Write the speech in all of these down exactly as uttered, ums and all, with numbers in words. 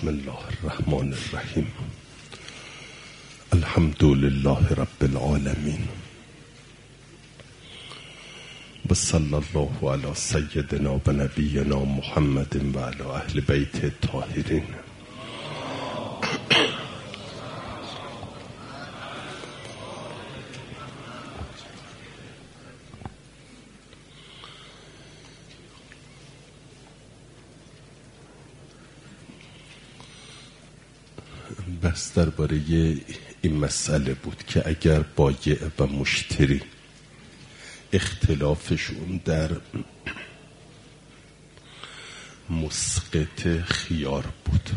بسم الله الرحمن الرحیم. الحمد لله رب العالمین و صلی الله علی سیدنا و نبینا محمد و علی اهل بیت الطاهرین. بس درباره این مسئله بود که اگر بایع و مشتری اختلافشون در مسقط خیار بود،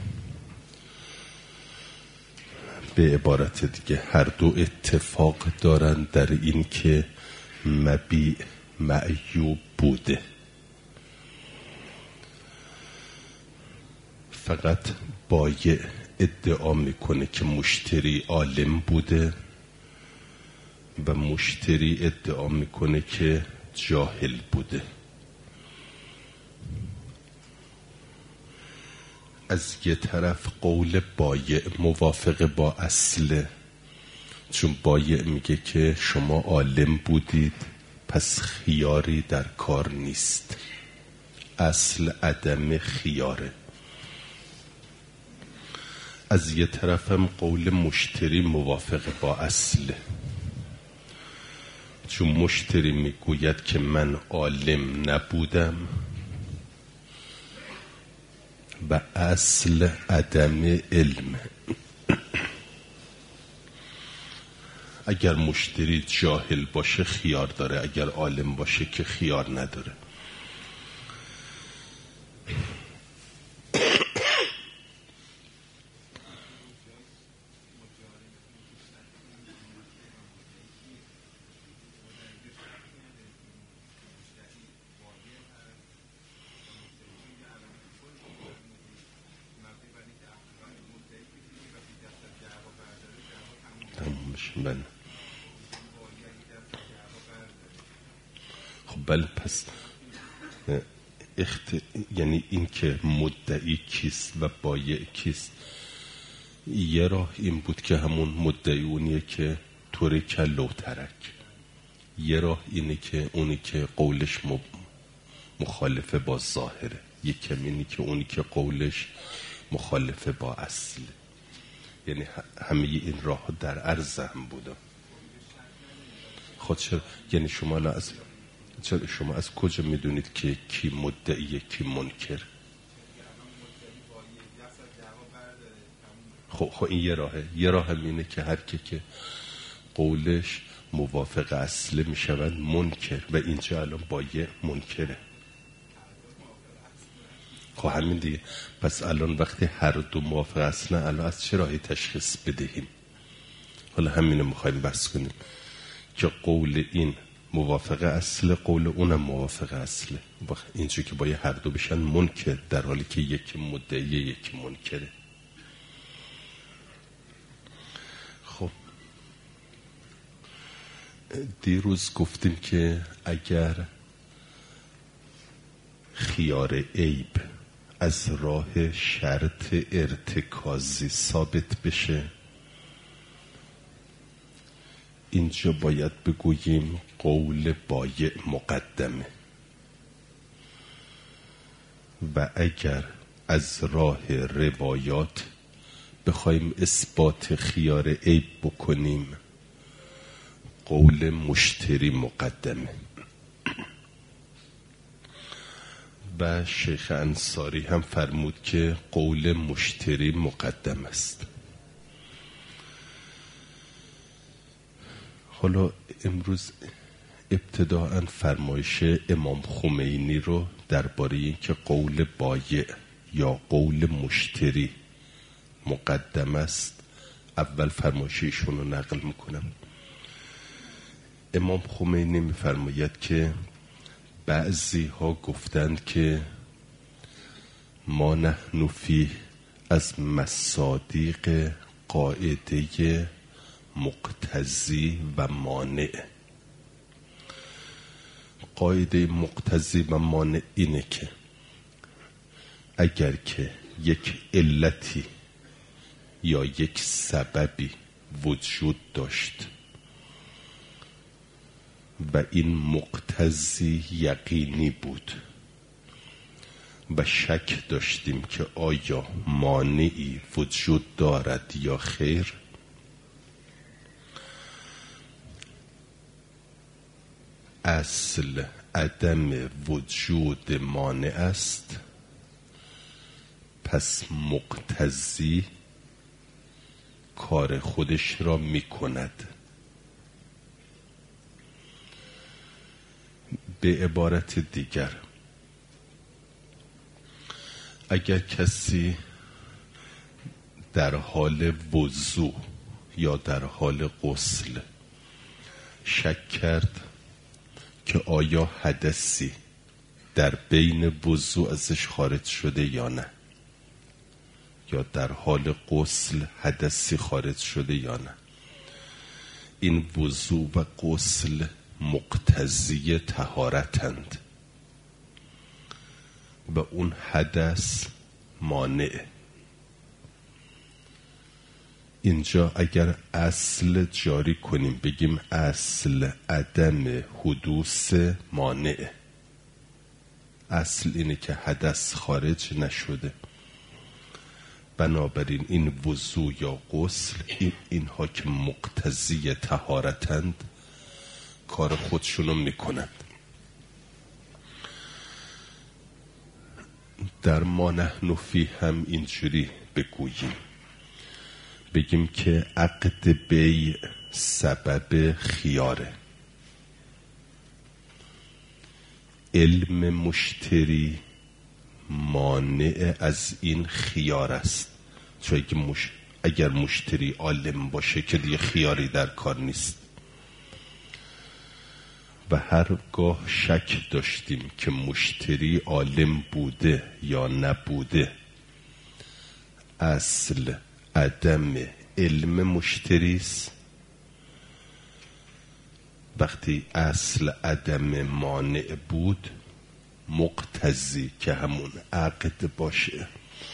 به عبارت دیگه هر دو اتفاق دارن در این که مبیع معیوب بوده، فقط بایع ادعا میکنه که مشتری عالم بوده و مشتری ادعا میکنه که جاهل بوده. از یه طرف قول بایع موافق با اصله، چون بایع میگه که شما عالم بودید پس خیاری در کار نیست، اصل عدم خیاره. از یه طرف هم قول مشتری موافق با اصله، چون مشتری میگوید که من عالم نبودم و اصل عدم علم. اگر مشتری جاهل باشه خیار داره، اگر عالم باشه که خیار نداره. من خب بله، پس اخت... یعنی این که مدعی کیست و بایع کیست، یه راه این بود که همون مدعی اونیه که طوری کل و ترک، یه راه اینه که اونی که قولش مخالفه با ظاهره، یکم اینی که اونی که قولش مخالفه با اصل. یعنی همه این راه در عرض هم بودم. خود چرا؟ یعنی شما از چرا شما از کجا میدونید که کی مدعیه کی منکر؟ خب خب این یه راهه. یه راه هم اینه که هر کی که قولش موافق اصله میشود منکر، و اینجا الان بایع منکره. خب همین دیگه. پس الان وقتی هر دو موافق اصله، الان از چه راهی تشخیص بدهیم؟ حالا همینو میخوایم بحث کنیم که قول این موافق اصله، قول اونم موافق اصله. اینجا که باید هر دو بشن منکر، در حالی که یکی مدعی یکی منکره. خب دیروز گفتیم که اگر خیار عیب از راه شرط ارتکازی ثابت بشه، اینجا باید بگوییم قول بایع مقدمه، و اگر از راه روایات بخوایم اثبات خیار عیب بکنیم قول مشتری مقدمه. و شیخ انصاری هم فرمود که قول مشتری مقدم است. حالا امروز ابتداءً فرمایش امام خمینی رو درباره این که قول بایع یا قول مشتری مقدم است، اول فرمایش ایشون رو نقل میکنم. امام خمینی میفرماید که بعضی ها گفتند که ما نحن فیه از مصادیق قاعده مقتضی و مانع. قاعده مقتضی و مانع اینه که اگر که یک علتی یا یک سببی وجود داشت و این مقتضی یقینی بود و شک داشتیم که آیا مانعی وجود دارد یا خیر، اصل عدم وجود مانع است، پس مقتضی کار خودش را می کند. به عبارت دیگر، اگر کسی در حال وضو یا در حال غسل شک کرد که آیا حدثی در بین وضو ازش خارج شده یا نه، یا در حال غسل حدثی خارج شده یا نه، این وضو و غسل مقتضی طهارتند و اون حدث مانع. اینجا اگر اصل جاری کنیم بگیم اصل عدم حدوث مانع، اصل اینه که حدث خارج نشده، بنابراین این وضو یا غسل این اینها که مقتضی طهارتند کار خودشونو میکنند. در ما نحن فی هم اینجوری بگوییم، بگیم که عقد بیع سبب خیاره، علم مشتری مانع از این خیار است، چون اگر مشتری عالم باشه که دیگه خیاری در کار نیست. و هرگاه شک داشتیم که مشتری عالم بوده یا نبوده، اصل عدم علم مشتری است. وقتی اصل عدم مانع بود، مقتضی که همون عقد باشه،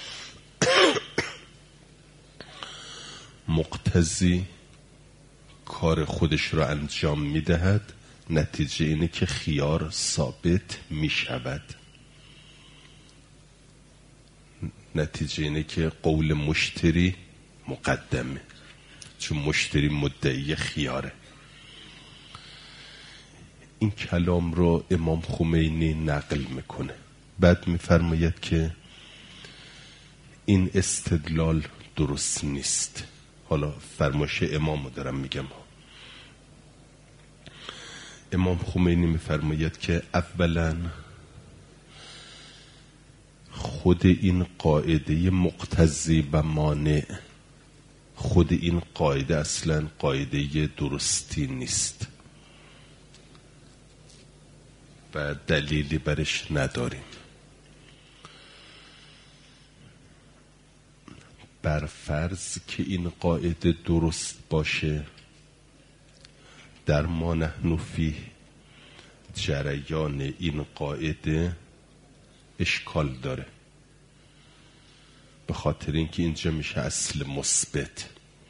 مقتضی کار خودش را انجام میدهد، نتیجه اینه که خیار ثابت می شود. نتیجه اینه که قول مشتری مقدمه، چون مشتری مدعی خیاره. این کلام رو امام خمینی نقل میکنه، بعد میفرماید که این استدلال درست نیست. حالا فرمایش امامو دارم میگم. امام خمینی میفرماید که اولا خود این قاعده مقتضی و مانع، خود این قاعده اصلا قاعده درستی نیست و دلیلی برش نداریم. بر فرض که این قاعده درست باشه، در ما نحن فی جریان این قاعده اشکال داره، به خاطر اینکه اینجا میشه اصل مثبت.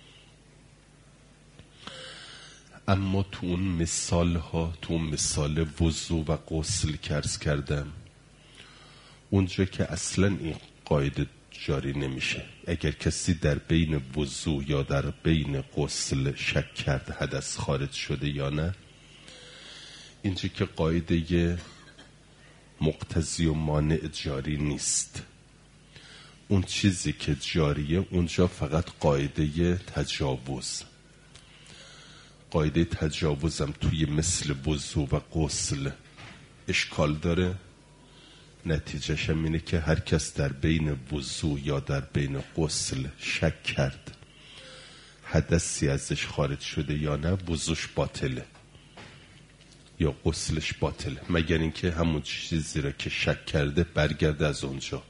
اما تو اون مثال ها، تو اون مثال وضو و غسل که عرض کردم، اونجا که اصلا این قاعده جاری نمیشه، اگر کسی در بین وضو یا در بین غسل شک کرد حدث خارج شده یا نه، اینجا که قاعده مقتضی و مانع جاری نیست. اون چیزی که جاریه اونجا فقط قاعده تجاوز. قاعده تجاوزم توی مثل وضو و غسل اشکال داره، نتیجهش هم اینه که هر کس در بین وضو یا در بین غسل شک کرد حدثی ازش خارج شده یا نه، وضوش باطله یا غسلش باطله، مگر اینکه همون چیزی را که شک کرده برگرده از اونجا.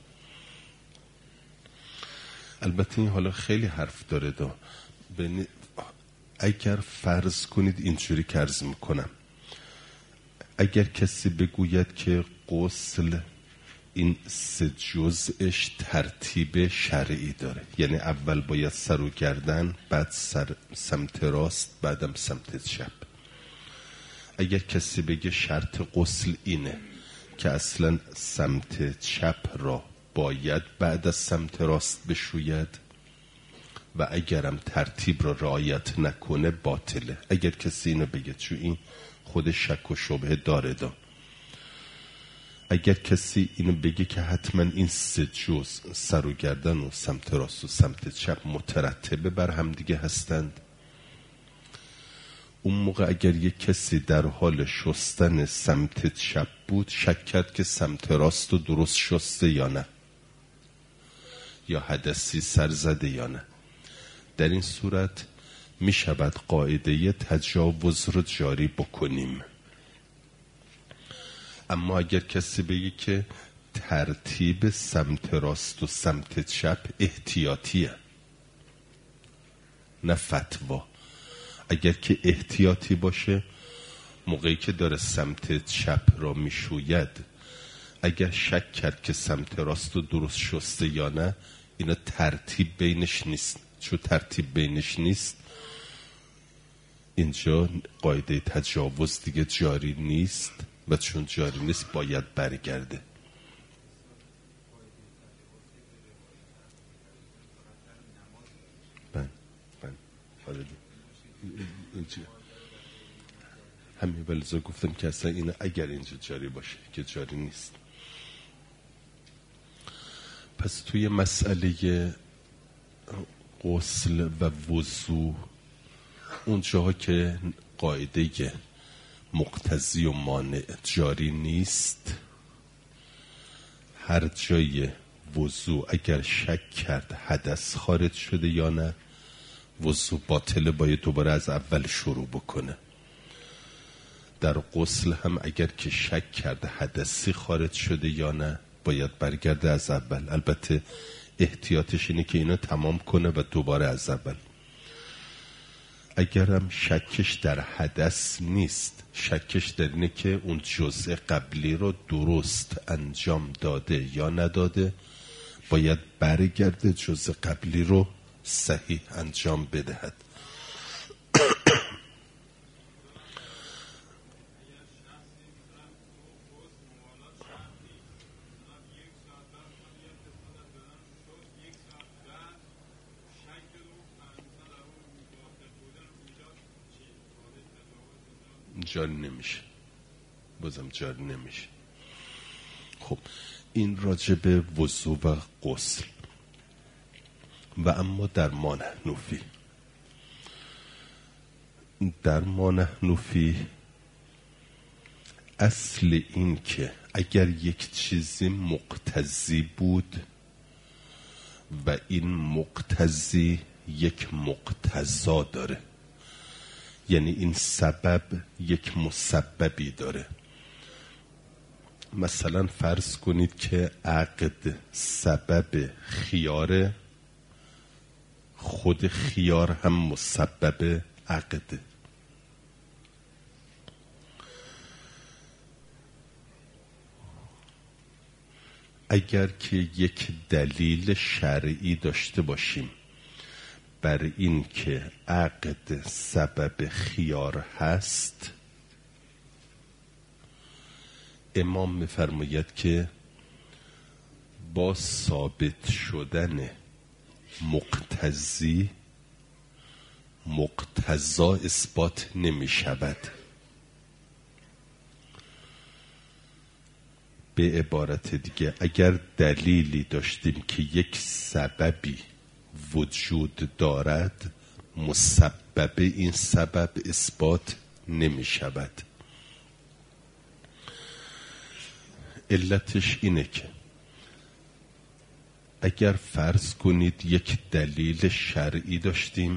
البته این حالا خیلی حرف داره دا. اگر فرض کنید اینجوری که عرض میکنم، اگر کسی بگوید که غسل این سه جزءش ترتیب شرعی داره. یعنی اول باید سر و گردن، بعد سر سمت راست، بعدم سمت چپ. اگر کسی بگه شرط غسل اینه که اصلا سمت چپ را باید بعد از سمت راست بشوید و اگرم ترتیب را رعایت نکنه باطله. اگر کسی اینو بگه، چون این خود شک و شبهه داره دا. اگر کسی اینو بگه که حتما این سه جز سر و گردن و سمت راست و سمت چپ مترتبه بر هم دیگه هستند، اون موقع اگر یک کسی در حال شستن سمت چپ بود شک کرد که سمت راست رو درست شسته یا نه، یا حدثی سر زده یا نه، در این صورت می شود قاعده تجاوز رو جاری بکنیم. اما اگر کسی بگه که ترتیب سمت راست و سمت چپ احتیاطیه نه فتوا، اگر که احتیاطی باشه موقعی که داره سمت چپ را میشوید اگر شک کرد که سمت راست رو درست شسته یا نه، اینا ترتیب بینش نیست. چون ترتیب بینش نیست اینجا قاعده تجاوز دیگه جاری نیست و چون جاری نیست باید برگرده. بله بله آره اینجا همین بلزا گفتم که اصلا اینه اگر اینجا جاری باشه که جاری نیست. پس توی مسئله غسل و وضو اون جاها که قاعده مقتضی و مانع جاری نیست، هر جای وضو اگر شک کرد حدث خارج شده یا نه، وضو باطله، باید دوباره از اول شروع بکنه. در غسل هم اگر که شک کرده حدثی خارج شده یا نه باید برگرده از اول. البته احتیاطش اینه که اینو تمام کنه و دوباره از اول. اگرم شکش در حدث نیست، شکش در اینه که اون جزء قبلی رو درست انجام داده یا نداده، باید برگرده جزء قبلی رو صحیح انجام بدهد. جاری نمیشه، بازم جاری نمیشه. خب این راجب وضو و غسل. و اما در ما نحنفی، در ما نحنفی اصل این که اگر یک چیزی مقتضی بود و این مقتضی یک مقتضا داره، یعنی این سبب یک مسببی داره. مثلا فرض کنید که عقد سبب خیاره، خود خیار هم مسبب عقده. اگر که یک دلیل شرعی داشته باشیم بر این که عقد سبب خیار هست، امام می‌فرماید که با ثابت شدن مقتضی مقتضا اثبات نمی شود. به عبارت دیگه اگر دلیلی داشتیم که یک سببی وجود دارد، مسبب این سبب اثبات نمی شود. علتش اینه که اگر فرض کنید یک دلیل شرعی داشتیم،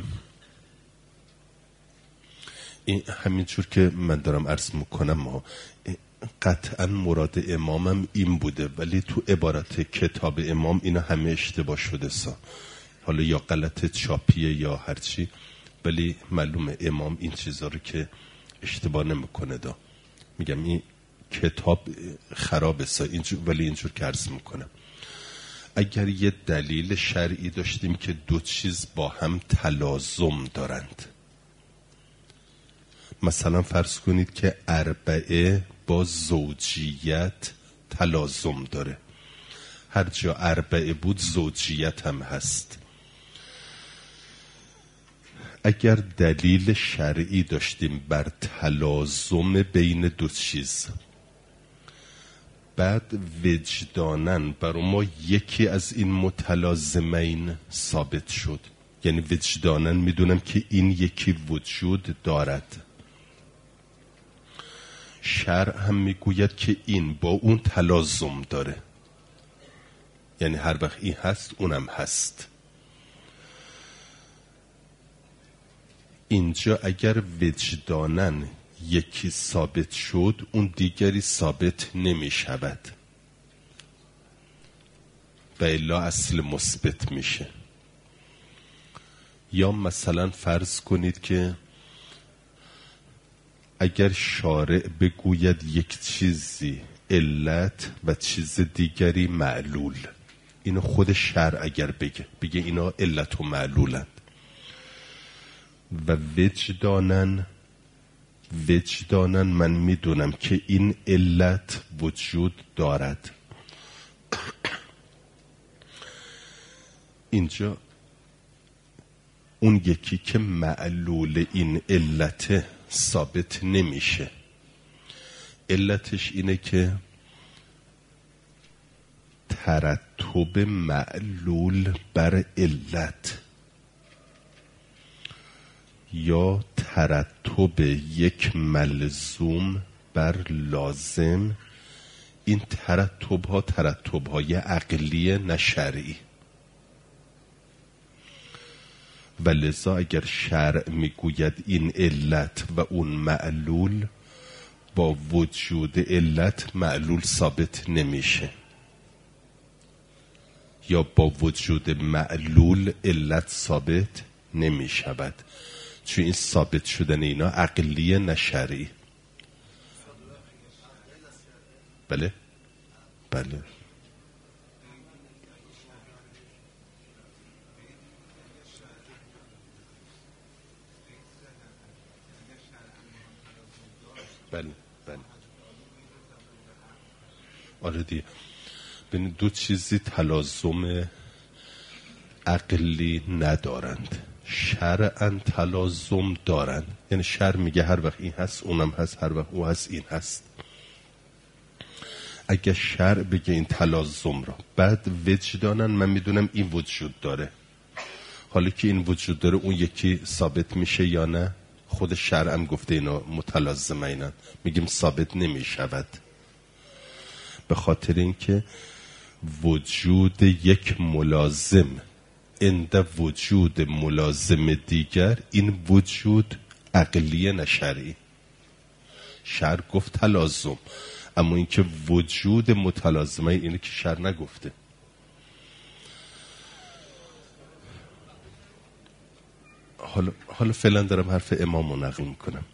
این همینجور که من دارم عرض میکنم قطعا مراد امامم این بوده، ولی تو عبارت کتاب امام اینا همه اشتباه شده سا، حالا یا غلط چاپیه یا هرچی، ولی معلومه امام این چیزا رو که اشتباه نمیکنه دا. میگم این کتاب خرابه سا اینجور، ولی اینجور که عرض میکنم اگر یه دلیل شرعی داشتیم که دو چیز با هم تلازم دارند، مثلا فرض کنید که اربعه با زوجیت تلازم داره، هر جا اربعه بود زوجیت هم هست. اگر دلیل شرعی داشتیم بر تلازم بین دو چیز، بعد وجدانن برای ما یکی از این متلازمین ثابت شد، یعنی وجدانن میدونم که این یکی وجود دارد، شرع هم میگوید که این با اون تلازم داره، یعنی هر وقت این هست اونم هست. اینجا اگر وجدانن یکی ثابت شد اون دیگری ثابت نمی شود و الا اصل مثبت میشه. یا مثلا فرض کنید که اگر شارع بگوید یک چیزی علت و چیز دیگری معلول، اینو خود شرع اگر بگه بگه اینا علت و معلولند و وجدانن وجدانن من میدونم که این علت وجود دارد، اینجا اون یکی که معلول این علت ثابت نمیشه. علتش اینه که ترتب معلول بر علت یا ترتب یک ملزوم بر لازم، این ترتب ها ترتب های عقلی نه شرعی، و لذا اگر شرع میگوید این علت و اون معلول، با وجود علت معلول ثابت نمیشه، یا با وجود معلول علت ثابت نمیشود، چون این ثابت شدن اینا عقلیه نه شرعی. بله بله بله بله آره دیگه. ببین دو چیزی تلازم عقلی ندارند، شرعاً تلازم دارند، یعنی شرع میگه هر وقت این هست اونم هست، هر وقت اون هست این هست. اگه شرع بگه این تلازم را، بعد وجدانن من میدونم این وجود داره، حالا که این وجود داره اون یکی ثابت میشه یا نه؟ خود شرع هم گفته اینا متلازمه اینن، میگیم ثابت نمیشود، به خاطر اینکه وجود یک ملازم عند وجود ملازم دیگر، این وجود عقلیه نه شرعی. شرع گفت تلازم، اما اینکه وجود متلازمه اینه که شرع نگفته. حالا حالا فعلا دارم حرف امام رو نقل میکنم.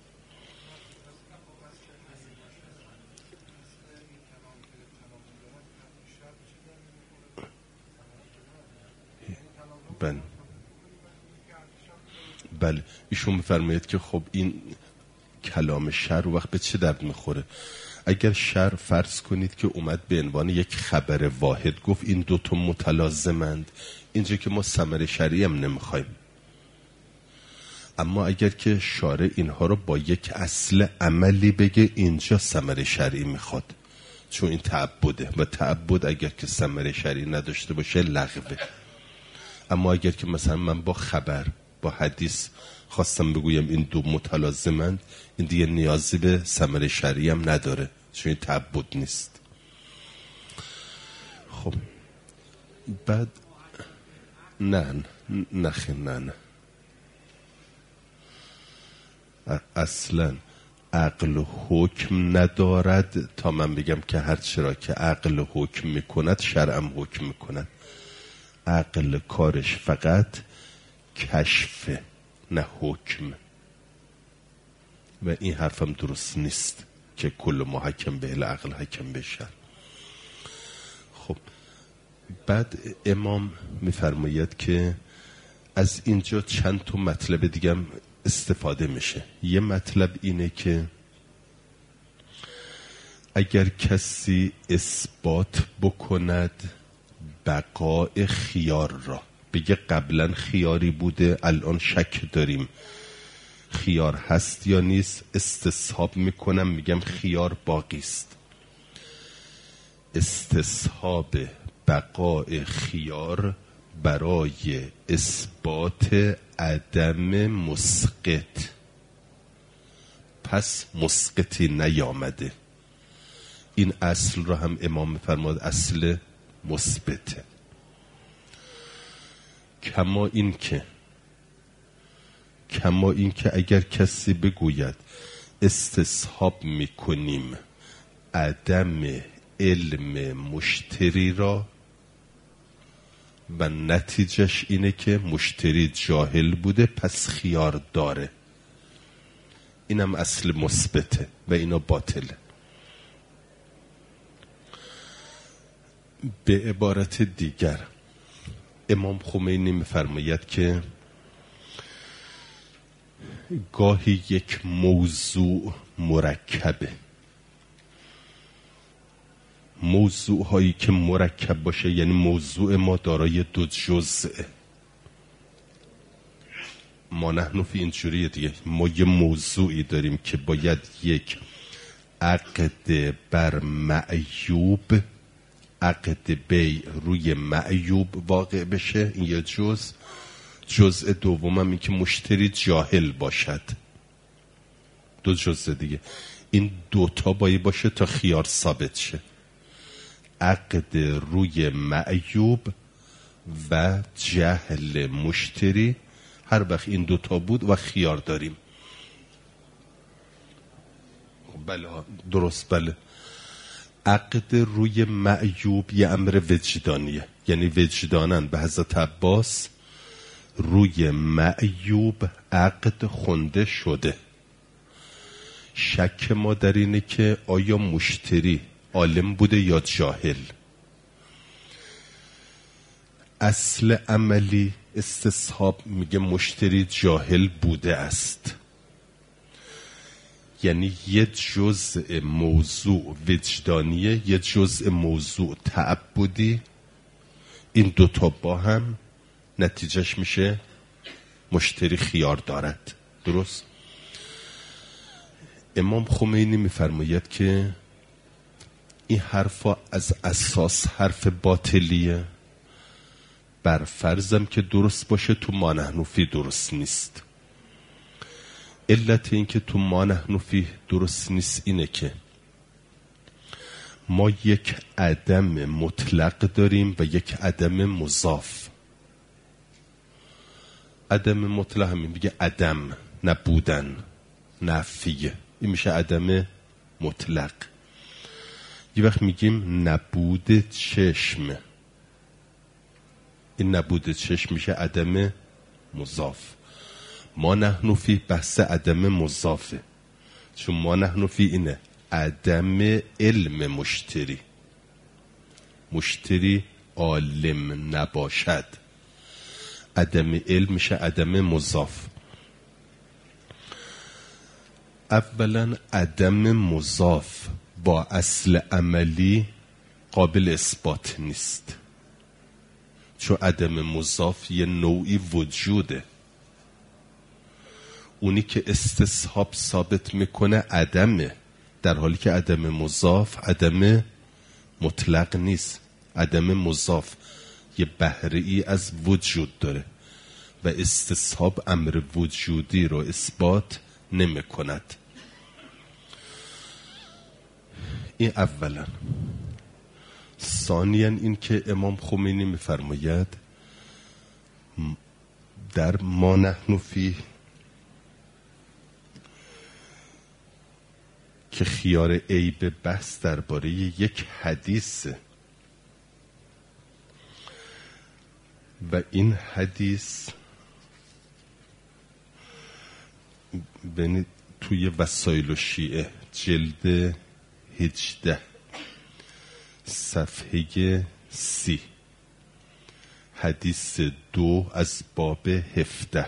بله بله ایشون میفرماید که خب این کلام شرع وقت به چه درد میخوره؟ اگر شرع فرض کنید که اومد به عنوان یک خبر واحد گفت این دوتا متلازمند، اینجا که ما ثمره شرعی هم نمیخوایم. اما اگر که شارع اینها رو با یک اصل عملی بگه، اینجا ثمره شرعی میخواد، چون این تعبده و تعبد اگر که ثمره شرعی نداشته باشه لغوه. اما اگر که مثلا من با خبر با حدیث خواستم بگویم این دو متلازمند، این دیگه نیازی به ثمره شرعی هم نداره، چون این تعبد نیست. خب بعد نه نه نه نه اصلا عقل حکم ندارد تا من بگم که هر چرا که عقل حکم میکند شرعم حکم میکند. عقل کارش فقط کشف نه حکم، و این حرفم درست نیست که کل محکم به العقل حکم بشن. خب بعد امام میفرماید که از اینجا چند تا مطلب دیگه هم استفاده میشه. یه مطلب اینه که اگر کسی اثبات بکند بقای خیار را، بگه قبلا خیاری بوده الان شک داریم خیار هست یا نیست، استصحاب میکنم میگم خیار باقی است. استصحاب بقای خیار برای اثبات عدم مسقط، پس مسقطی نیامده. این اصل را هم امام فرمود اصل مثبته. کما این که کما این که اگر کسی بگوید استصحاب میکنیم عدم علم مشتری را و نتیجهش اینه که مشتری جاهل بوده پس خیار داره، اینم اصل مثبته و اینا باطله. به عبارت دیگر امام خمینی میفرماید که گاهی یک موضوع مرکبه، موضوع هایی که مرکب باشه یعنی موضوع ما دارای دو جزءه. ما نحن فی اینجوریه دیگه، ما یه موضوعی داریم که باید یک عقد بر معیوب، عقد بیع روی معیوب واقع بشه، این یه جزء. جزء دومم این که مشتری جاهل باشد، دو جزء دیگه. این دوتا باید باشه تا خیار ثابت شه، عقد روی معیوب و جهل مشتری. هر وقت این دوتا بود و خیار داریم. بله درست، بله. عقد روی معیوب یه امر وجدانیه، یعنی وجدانن به حضرت عباس روی معیوب عقد خونده شده. شک ما در اینه که آیا مشتری عالم بوده یا جاهل. اصل عملی استصحاب میگه مشتری جاهل بوده است، یعنی یه جزء موضوع وجدانیه یه جزء موضوع تعبدی. این دوتا با هم نتیجهش میشه مشتری خیار دارد. درست؟ امام خمینی میفرماید که این حرفا از اساس حرف باطلیه، بر فرضم که درست باشه تو ما نحن فی درست نیست. علت این که تو ما نحن فی درست نیست اینه که ما یک عدم مطلق داریم و یک عدم مضاف. عدم مطلق همین میگه عدم، نبودن، نفیه، این میشه عدم مطلق. یه وقت میگیم نبود چشم، این نبود چشم میشه عدم مضاف. ما نحن فی بحث عدم مضافه، چون ما نحن فی اینه عدم علم مشتری، مشتری عالم نباشد، عدم علم میشه عدم مضاف. اولا عدم مضاف با اصل عملی قابل اثبات نیست، چون عدم مضاف یه نوعی وجوده. اونی که استصحاب ثابت میکنه عدمه، در حالی که عدم مضاف عدم مطلق نیست. عدم مضاف یه بهره ای از وجود داره و استصحاب امر وجودی رو اثبات نمی کند. این اولا. ثانیاً این که امام خمینی میفرماید در ما نحن فی که خیار عیب بحث درباره یک حدیث و این حدیث ببینید توی وسایل و شیعه جلد هجده صفحه سی، حدیث دو از باب هفده.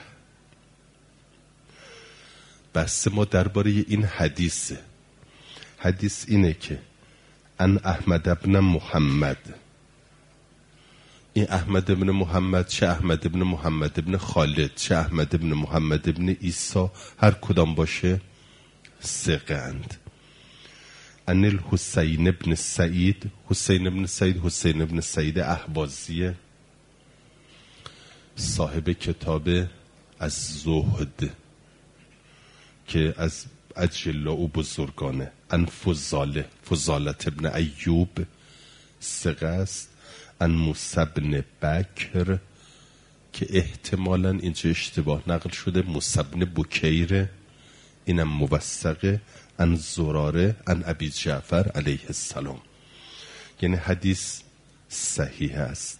بحث ما درباره این حدیث حدیث اینه که ان احمد ابن محمد، این احمد ابن محمد، چه احمد ابن محمد ابن خالد، چه احمد ابن محمد ابن عیسی، هر کدام باشه ثقه اند. ان الحسین ابن سعید، حسین ابن سعید حسین ابن سعید اهوازی، صاحب کتاب از زهد که از اجلا و بزرگانه. ان فضاله، فضالت ابن ایوب ثقه است. ان موسی بن بکر که احتمالاً اینجا اشتباه نقل شده، موسی بن بکیر، اینم موثقه. ان زراره ان ابی جعفر علیه السلام، یعنی حدیث صحیح است.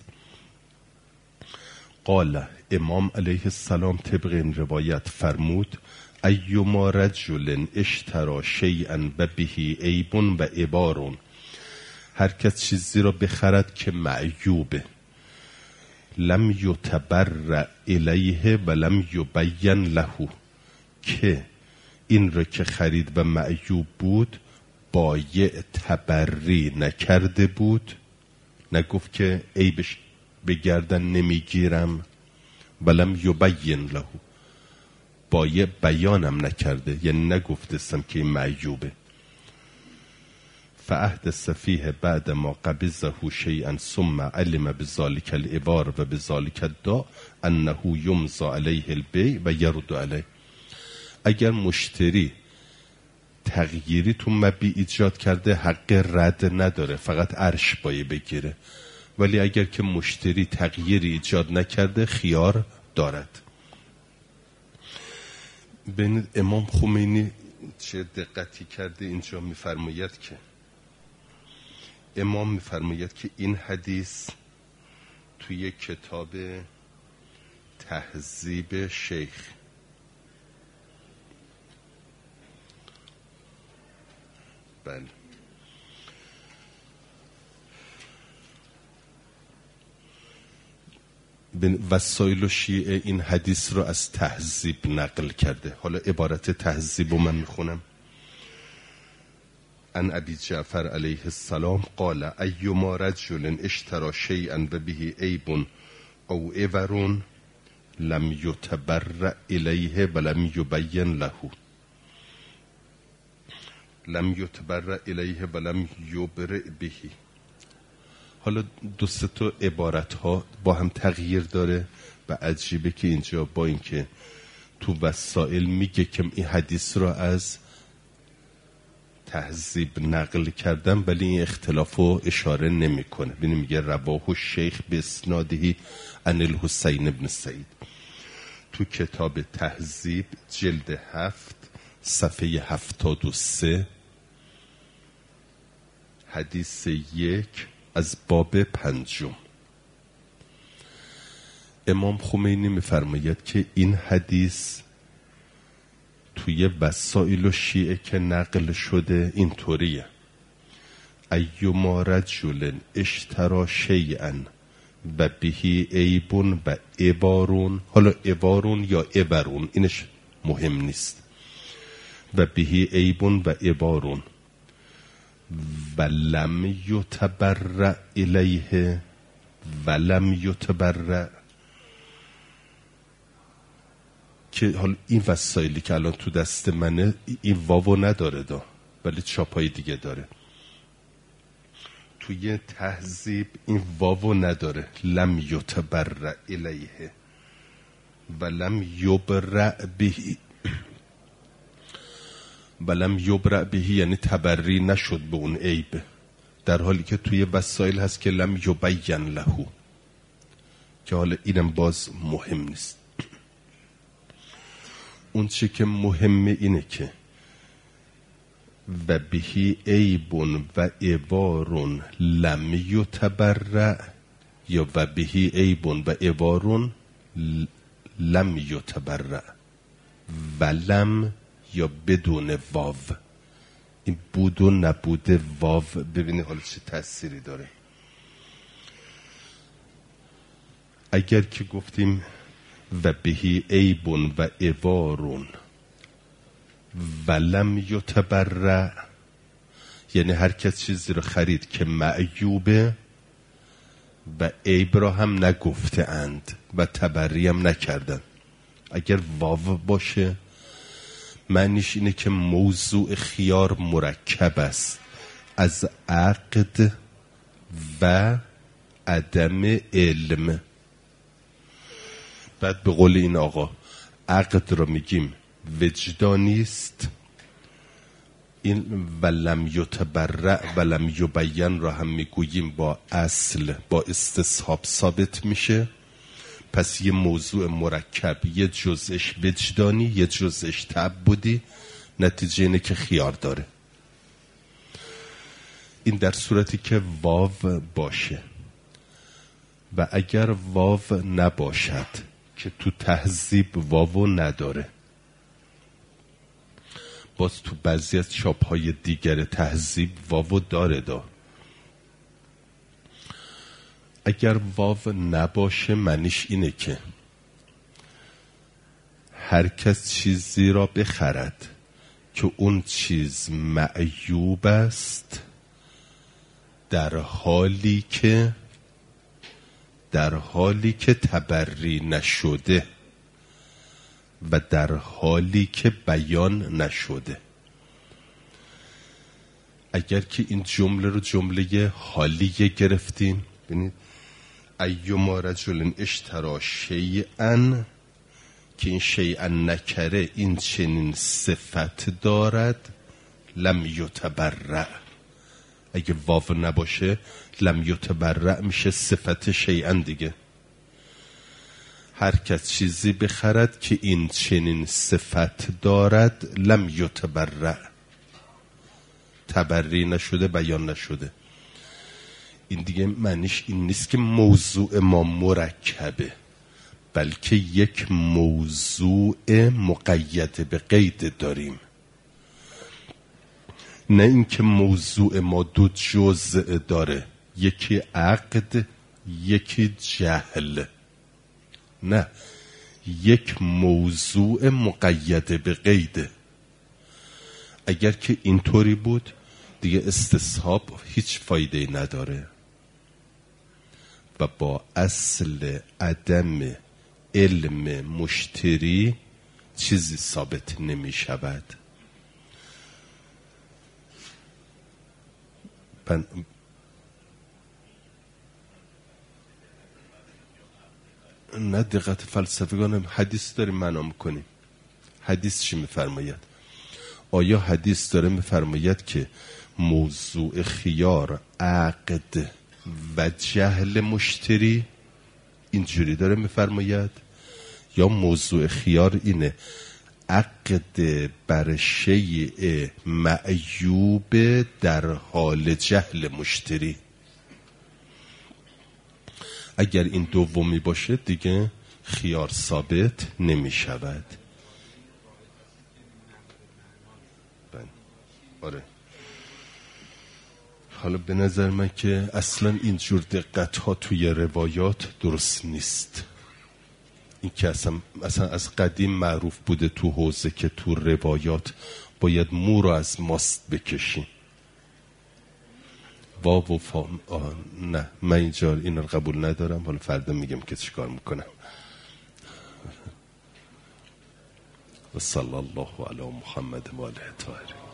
قال، امام علیه السلام طبق این روایت فرمود ایما رجل اشترا شیئا و بهی عیب و عبار، هر کس چیزی را بخرد که معیوبه، لم یتبرع الیه و لم یبین له، که این را که خرید و معیوب بود بایع تبری نکرده بود، نگفت که عیبش به گردن نمیگیرم، ولم یبین له، بایع بیانم نکرده، یعنی نگفتستم که این معیوبه. فاحدث فیه بعد ما قبضه شیئا ثم علم بذلک العبار و بذلک الداء انه یمضی علیه البیع و یرد علیه. اگر مشتری تغییری تو مبیع ایجاد کرده حق رد نداره، فقط عرش باید بگیره، ولی اگر که مشتری تغییری ایجاد نکرده خیار دارد. ببینید امام خمینی چه دقتی کرده، اینجا میفرماید که امام میفرماید که این حدیث توی کتاب تهذیب شیخ بله وسایل و شیعه این حدیث رو از تهذیب نقل کرده. حالا عبارت تهذیب رو من میخونم. ان ابی جعفر علیه السلام قال ایما رجل اشترا شیئا و به عیب او عور لم یتبرع الیه و لم یبین له، لم یتبرع الیه و لم یبرع به. حالا دو سه تا عبارت ها با هم تغییر داره و عجیبه که اینجا با اینکه تو وسائل میگه که این حدیث رو از تهذیب نقل کردم، ولی این اختلاف رو اشاره نمی کنه. ببین میگه رواه الشیخ به اسناده عن الحسین ابن سعید. تو کتاب تهذیب جلد هفت صفحه هفتاد و سه حدیث یک از باب پنجم. امام خمینی میفرماید که این حدیث توی وسائل و شیعه که نقل شده اینطوریه: ایما رجل اشترا شیئا و بهی عیب و عبارون، حالا عبارون یا عبرون اینش مهم نیست، و بهی عیب و عبارون و لم یتبرع الیه و لم یتبرع، که حالا این وسایلی که الان تو دست منه این واو نداره دا، ولی چاپای دیگه داره. توی تهذیب این واو نداره، لم یتبرع الیه و لم یبرع بهی، و لم یبرع بهی یعنی تبری نشد به اون عیب، در حالی که توی وسایل هست که لم یبین له، که حالا اینم باز مهم نیست. اون چی که مهمه اینه که و بهی عیب و عبار لم یتبرع، یا و بهی عیب و عبار لم یتبرع، و لم یا بدون واو، این بود و نبوده واو ببینی حالا چه تأثیری داره. اگر که گفتیم و بهی عیبون و اوارون ولم یتبرع، یعنی هر کس چیزی رو خرید که معیوبه و عیب را هم نگفته اند و تبری هم نکردن. اگر واو باشه معنیش اینه که موضوع خیار مرکب است از عقد و عدم علم. بعد به قول این آقا عقد را میگیم وجدانیست، این ولم یتبرع ولم یبین را هم میگوییم با اصل با استصحاب ثابت میشه. پس یه موضوع مرکب، یه جزش وجدانی یه جزش تعبدی، نتیجه اینه که خیار داره. این در صورتی که واو باشه. و اگر واو نباشد که تو تهذیب واو نداره، باز تو بعضی از چاپ های دیگر تهذیب واو داره دا. اگر واو نباشه معنیش اینه که هر کس چیزی را بخرد که اون چیز معیوب است در حالی که در حالی که تبری نشده و در حالی که بیان نشده. اگر که این جمله رو جمله حالیه گرفتیم، ببینید ایما رجل اشترا شیئا، که این شیئا نکره این چنین صفت دارد، لم یتبرع. اگه واو نباشه لم یتبرع میشه صفت شیئا دیگه. هر کس چیزی بخرد که این چنین صفت دارد لم یتبرع، تبری نشده بیان نشده. این دیگه معنیش این نیست که موضوع ما مرکبه، بلکه یک موضوع مقید به قید داریم، نه اینکه موضوع ما دو جزء داره، یکی عقد یکی جهل. نه، یک موضوع مقید به قیده. اگر که اینطوری بود دیگه استصحاب هیچ فایده نداره و با اصل عدم علم مشتری چیزی ثابت نمی شود. من نه دقت فلسفگان حدیث داریم معنا میکنیم. حدیث چی میفرماید؟ آیا حدیث داره میفرماید که موضوع خیار عقد و جهل مشتری اینجوری داره میفرماید، یا موضوع خیار اینه عقد بر شیء معیوب در حال جهل مشتری؟ اگر این دومی باشه دیگه خیار ثابت نمی شود. آره. حالا به نظر من که اصلا اینجور دقت ها توی روایات درست نیست. این که اصلا, اصلا از قدیم معروف بوده تو حوزه که تو روایات باید مو رو از ماست بکشیم. واو و فام. نه من اینجا این رو قبول ندارم. حالا فردا میگم که چیکار میکنم. و صلی الله علی محمد و آله الطاهرین.